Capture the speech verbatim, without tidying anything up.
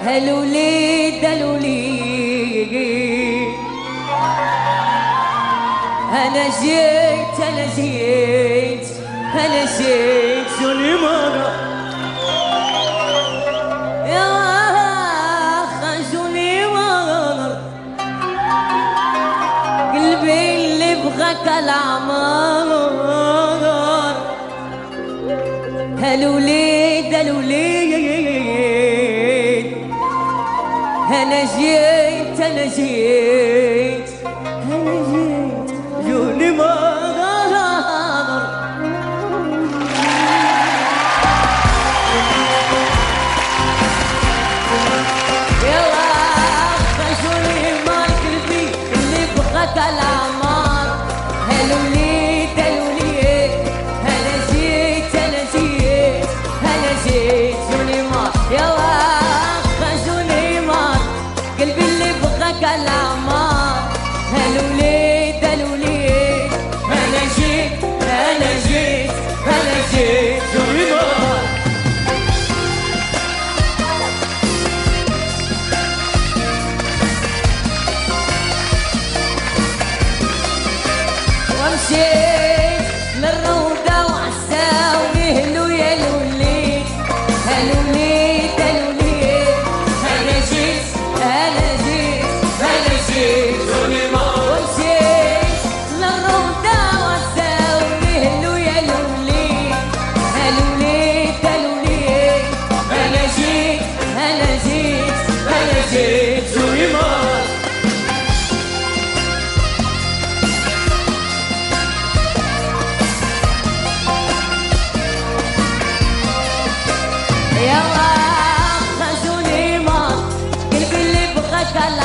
هالوليد هالوليد انا جيت انا جيت انا جيت شوني مرة يا خجوني مرة قلبي اللي بغاك العمر هالوليد هالوليد انا جيت انا جيت انا جيت جوني مغرر يلا خجوني ما قلبي اللي بغاك العمار هالوليد هالوليد انا جيت انا جيت انا جيت جوني مار يلا خجوني مار قلبي اللي بغاك العمار هالوليد هالوليد انا جيت انا جيت انا جيت جوني مار ومشيت للروضة وعساوني هلو يا الوليد هالوليد هالوليد انا جيت انا جيت انا جيت جوني مار ومشيت للروضة وعساوني هلو يا الوليد هالوليد هالوليد انا جيت انا جيت انا جيت جوني مار يلا خجوني مار قلبي اللي بغاك